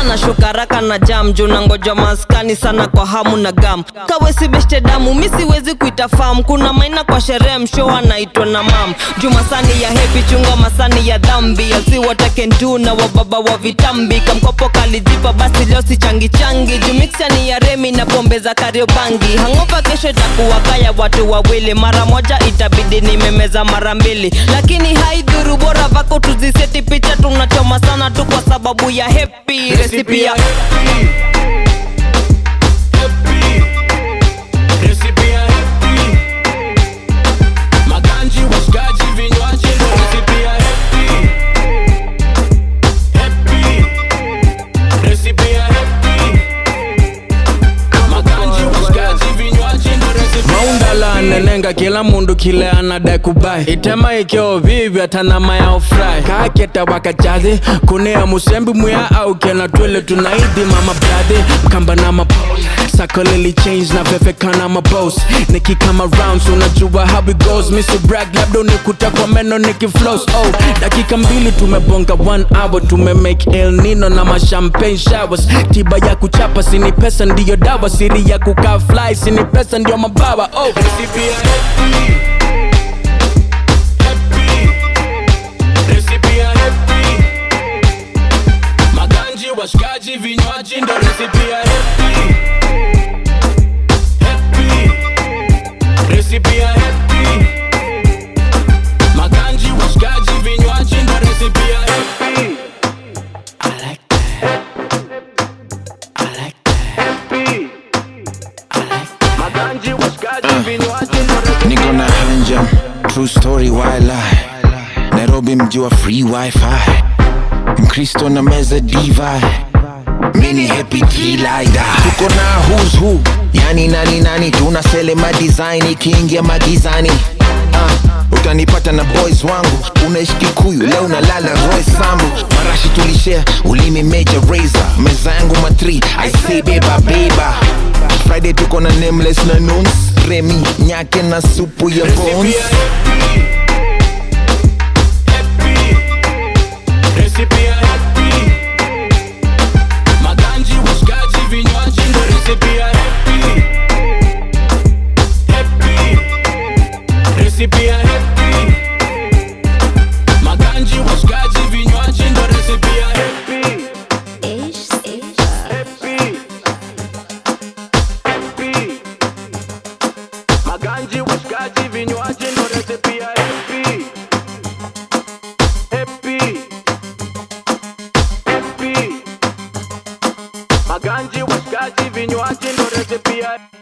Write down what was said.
na shukaraka na jam. Juna ngoja maskani sana kwa hamu na gam. Kawe si beshte damu, misi wezi kuitafam. Kuna maina kwa sherehe mshoa naitwa na mam. Juma sani ya happy chunga masani ya dhambi. I'll see what I can do na wababa wa vitambi. Kamkopo kalijipa basi leo si changi changi. Jumixia ni ya Remi na pombe za Kariobangi. Hangover kesho itakuwa kaya watu wawili. Mara moja itabidi nimemeza mara mbili. Lakini haidhuru bora vako tuziseti picha. Tunachoma sana tu kwa sababu ya happy. Recipe ya happy. Nenenga kila mundu kile anadai kubai. Itema ikio vivi atana maya ofrai. Kaketa wakajazi kunea musembi muya au kena twele tunaidi mama brade. Mkamba na mapose Sako lily change na fefe kana maboss. Niki come around so najua how it goes. Missy brag labdo nikuta kwa meno niki flows. Oh, dakika mbili tumebonga 1 hour. Tume make El Nino na ma champagne showers. Tiba ya kuchapa sini pesa ndiyo dawa. Siri ya kukaa fly sini pesa ndiyo mabawa. Oh, recipe ya happy. Happy. Recipe ya happy. Maganji, washikaji, vinywaji ndo recipe ya happy. Happy. Recipe ya happy. Maganji, washikaji, vinywaji ndo recipe ya happy. I like that. I like that. Happy. Maganji, washikaji, vinywaji niko na hanja, true story why lie. Nairobi mji wa free wifi. Mkristo na meza diva. Mini happy T-Lider. Tuko na who's who, yani nani tunasele ma design ikiingia magizani. Utanipata na boys wangu. Unaishi Kikuyu, leo unalala Roy Sambu. Marashi tulishare, ulimi major razor. Meza yangu ma3, I say beba. Friday tuko na nameless na nuns. Remy, nyake na supu ya bones. Happy. Recipe ya happy. Maganji, washikaji, vinywaji ndo recipe ya happy. Happy. Recipe ya happy. Maganji, washikaji, vinywaji ndo recipe ya happy. Happy. Happy. Maganji, washikaji, vinywaji ndo recipe ya happy. Happy. Happy. Maganji, washikaji, vinywaji ndo recipe ya